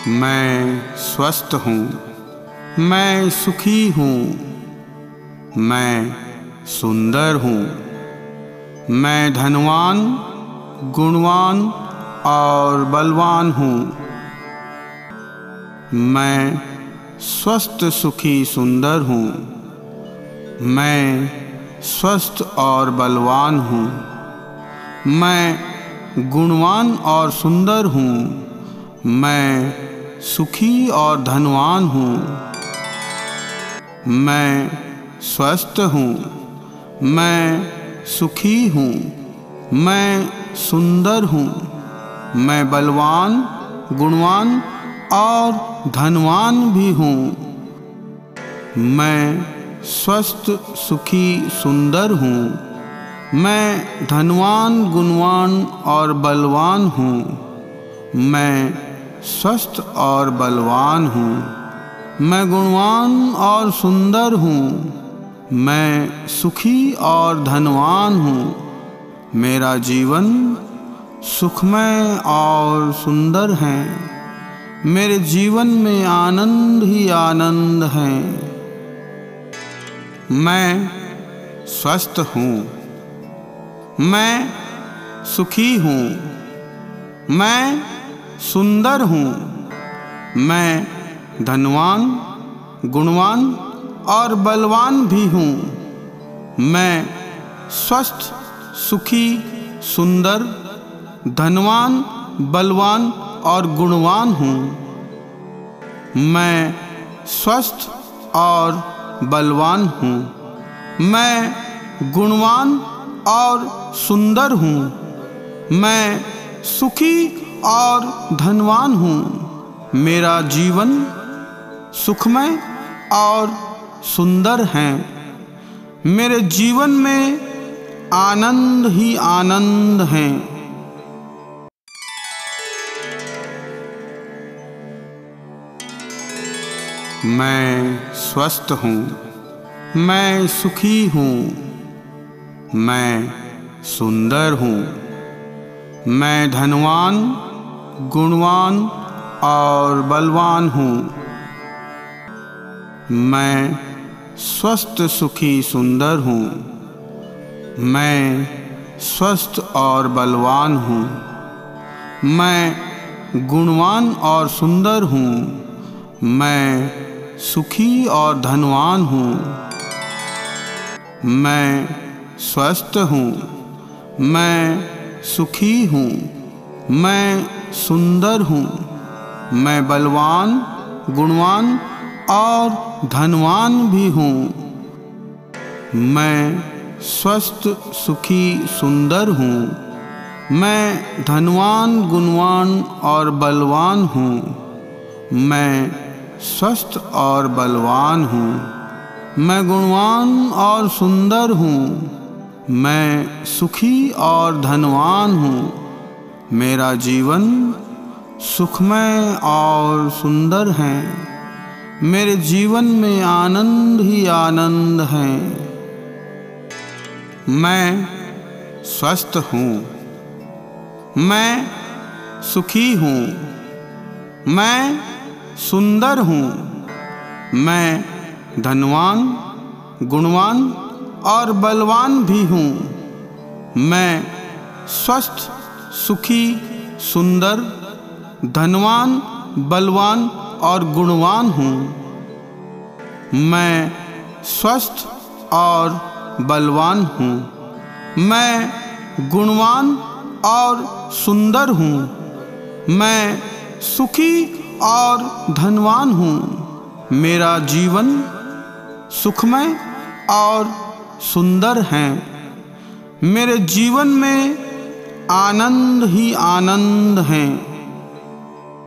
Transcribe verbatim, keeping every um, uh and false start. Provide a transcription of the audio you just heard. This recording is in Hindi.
मैं स्वस्थ हूँ, मैं सुखी हूँ, मैं सुंदर हूँ, मैं धनवान, गुणवान और बलवान हूँ। मैं स्वस्थ, सुखी, सुंदर हूँ। मैं स्वस्थ और बलवान हूँ। मैं गुणवान और सुंदर हूँ। मैं सुखी और धनवान हूँ। मैं स्वस्थ हूँ, मैं सुखी हूँ, मैं सुंदर हूँ, मैं बलवान, गुणवान और धनवान भी हूँ। मैं स्वस्थ, सुखी, सुंदर हूँ। मैं धनवान, गुणवान और बलवान हूँ। मैं स्वस्थ और बलवान हूँ। मैं गुणवान और सुंदर हूँ। मैं सुखी और धनवान हूँ। मेरा जीवन सुखमय और सुंदर है। मेरे जीवन में आनंद ही आनंद है। मैं स्वस्थ हूँ, मैं सुखी हूँ, मैं सुंदर हूँ, मैं धनवान, गुणवान और बलवान भी हूँ। मैं स्वस्थ, सुखी, सुंदर, धनवान, बलवान और गुणवान हूँ। मैं स्वस्थ और बलवान हूँ। मैं गुणवान और सुंदर हूँ। मैं सुखी और धनवान हूँ। मेरा जीवन सुखमय और सुंदर है। मेरे जीवन में आनंद ही आनंद है। मैं स्वस्थ हूँ, मैं सुखी हूँ, मैं सुंदर हूँ, मैं धनवान, गुणवान और बलवान हूँ। मैं स्वस्थ, सुखी, सुंदर हूँ। मैं स्वस्थ और बलवान हूँ। मैं गुणवान और सुंदर हूँ। मैं सुखी और धनवान हूँ। मैं स्वस्थ हूँ, मैं सुखी हूँ, मैं सुंदर हूँ, मैं बलवान, गुणवान और धनवान भी हूँ। मैं स्वस्थ, सुखी, सुंदर हूँ। मैं धनवान, गुणवान और बलवान हूँ। मैं स्वस्थ और बलवान हूँ। मैं गुणवान और सुंदर हूँ। मैं सुखी और धनवान हूँ। मेरा जीवन सुखमय और सुंदर है। मेरे जीवन में आनंद ही आनंद है। मैं स्वस्थ हूँ, मैं सुखी हूँ, मैं सुंदर हूँ, मैं धनवान, गुणवान और बलवान भी हूँ। मैं स्वस्थ, सुखी, सुंदर, धनवान, बलवान और गुणवान हूँ। मैं स्वस्थ और बलवान हूँ। मैं गुणवान और सुंदर हूँ। मैं सुखी और धनवान हूँ। मेरा जीवन सुखमय और सुंदर है। मेरे जीवन में आनंद ही आनंद है।